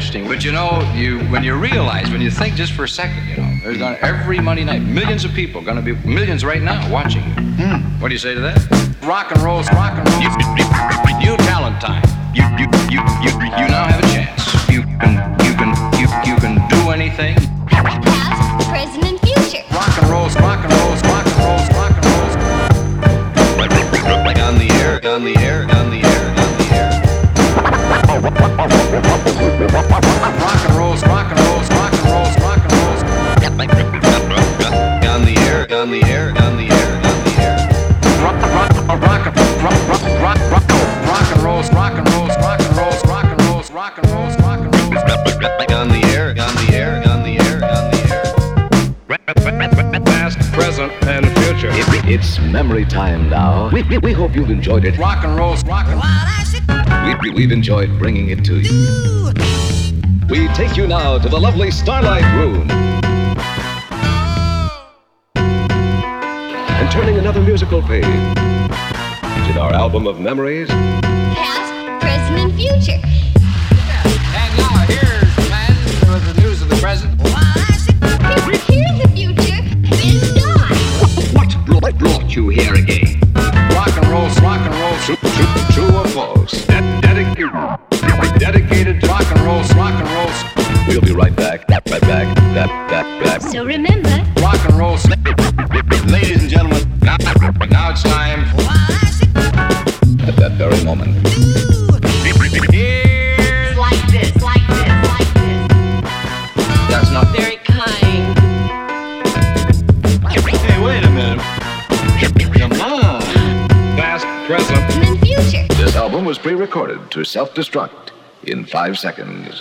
interesting. But when you realize, when you think just for a second, there's gonna every Monday night, millions of people, gonna be millions right now watching you. What do you say to that? Rock and roll. New talent time. You now have a chance. You can do anything. Past, present, and future. Rock and roll. On the air. Rock and roll. On the air. Rock and roll. On the air. Past, present, and future. It's memory time now. We hope you've enjoyed it. Rock and roll. We've enjoyed bringing it to you. We take you now to the lovely Starlight Room. And turning another musical page in our album of memories. Past, present, and future. And now here's the man with the news of the present. Here's the future. Biz Don. What brought you here again? Rock and roll. True or false? Dedicated to rock and roll. We'll be right back. Back. So remember, Rock and roll. Ladies and gentlemen, now it's time. At that very moment. Here's like this. That's not Very kind. Hey, wait a minute. Come on. Past, present. And then future. This album was pre-recorded to self-destruct in 5 seconds.